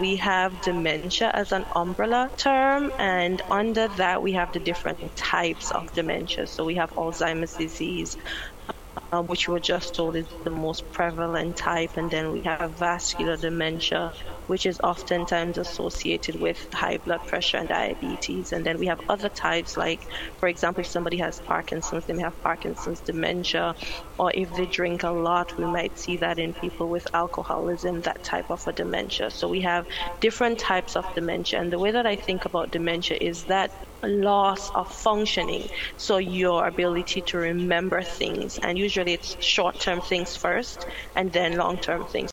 we have dementia as an umbrella term, and under that we have the different types of dementia. So we have Alzheimer's disease, which we were just told is the most prevalent type, and then we have vascular dementia, which is oftentimes associated with high blood pressure and diabetes. And then we have other types, like, for example, if somebody has Parkinson's, they may have Parkinson's dementia, or if they drink a lot, we might see that in people with alcoholism, that type of a dementia. So we have different types of dementia, and the way that I think about dementia is that loss of functioning, so your ability to remember things, and usually it's short-term things first and then long-term things.